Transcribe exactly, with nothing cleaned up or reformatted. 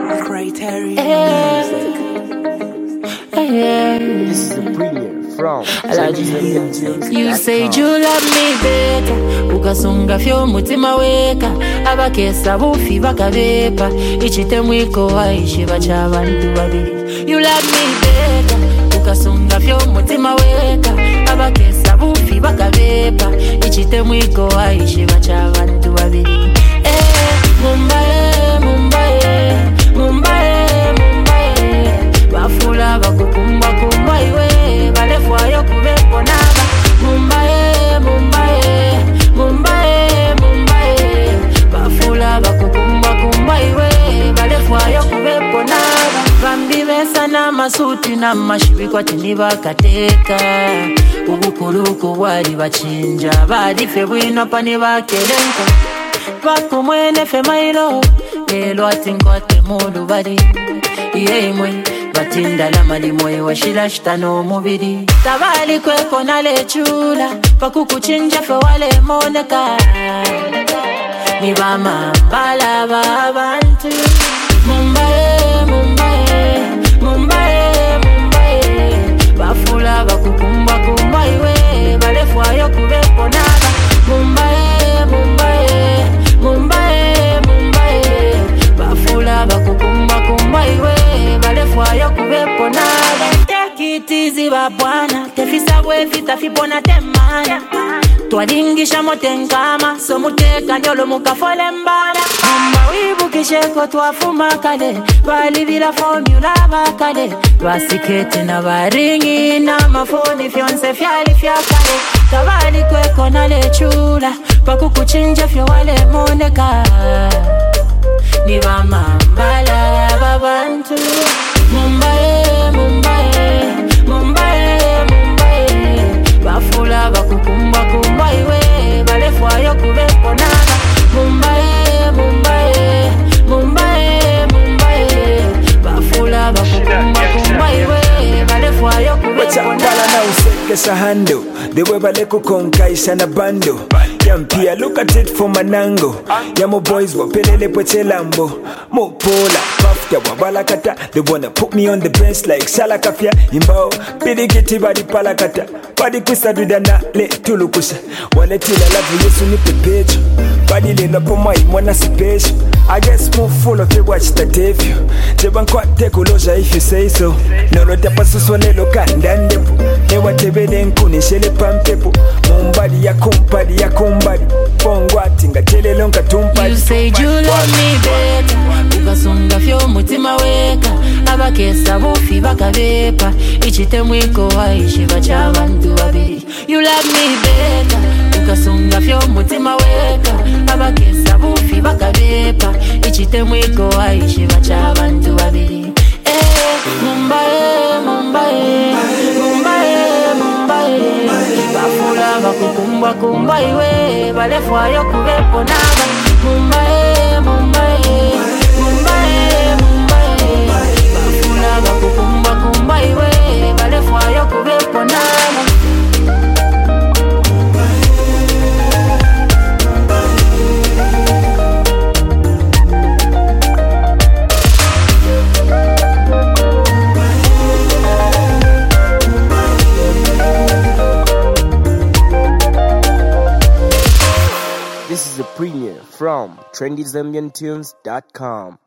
Criteria Music. This is a premiere from You say you love me better ukasunga fyo mutima weka abakesa bufi bakabepa ichite mwiko waishiba chabantu babiri. You love me better ukasunga fyo mutima weka abakesa bufi bakabepa ichite mwiko waishiba chabantu babiri. Eh Mumbai Mumbai Mumbai Mumbai bafula bakukumba kumba iwe balefwayo kubepo naba. Mumbai Mumbai Mumbai Mumbai bafula bakukumba kumba iwe balefwayo kubepo naba. Bambi besa na masuti na mashibi kwa tiniba kateka ubukuluku wali bachinja badi febwino pani bakelenko bako mwene fe mailo elo atinkote mulu badi yemwe batinda la mali moyo washila shitano mubiri tabali kweko na lechula pakukuchinja fe wale moneka ni bama bala babantu. Mumbai Mumbai Mumbai Mumbai bafula bakukumba kumba iwe balefwayo kubepo naba. Mumbai Mumbai Mumbai Mumbai bafula bakukumba kumba iwe balefwayo kubepo naba. Take it easy babwana tefisa bwefi tafipona temana twadingisha motenkama so muteka nyolo mukafole mbala. Mamba wibukisheko twafuma kale bali bila formula bakale basikete na baringi na mafoni fyonse fyali fyakale tabali kweko na lechula pakukuchinja fyo wale moneka ni bamambala babantu. Mumbai Mumbai Mumbai Mumbai bafula bakukumba kumba iwe balefwayo kubepo naba. Mumbai Mumbai Mumbai Mumbai bafula bakukumba kumba iwe balefwayo kubepo naba. Na useke sahando dewe bale kukonka isana bando yampia look at it from an angle ya mo boys wapelele pweche lambo mo pola pafta wabalakata they wanna put me on the bench like salakafia imbao bidikiti badi palakata badi kwisa dudana le tulukusha wale tila lavu yesu ni pepecho badi le lopo mai mwana sipecho I guess more full of you watch the T V Jeban kwa teko loja if you say so Nolo tapa suswane lo kandandepo Newa tebede nkuni shele pampepo Mumbadi ya kumpadi ya kumbadi Pongwa tinga tele longa tumpadi. You say you love me better ukasunga fyo mutima weka abakesa bufi bakabepa ichite mwiko waishiba chabantu babiri. You love me better ukasunga fyo mutima weka abakesa bufi bakabepa ichite mwiko waishiba chabantu babiri. Eh Mumbai Mumbai Mumbai Mumbai bafula bakukumba kumba iwe balefwayo kubepo naba. Mumbai Mumbai Mumbai Mumbai bafula bakukumba kumba iwe balefwayo kubepo naba. This is a premiere from trendy zambian tunes dot com.